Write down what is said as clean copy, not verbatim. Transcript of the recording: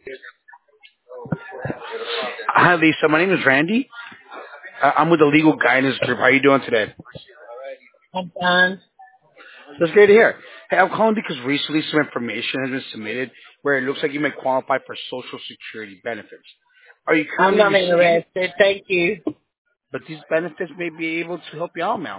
Hi, Lisa. My name is Randy. I'm with the Legal Guidance Group. How are you doing today? I'm fine. That's great to hear. Hey, I'm calling because recently some information has been submitted where it looks like you may qualify for Social Security benefits. Are you I'm currently not receiving? interested. Thank you. But these benefits may be able to help you out now.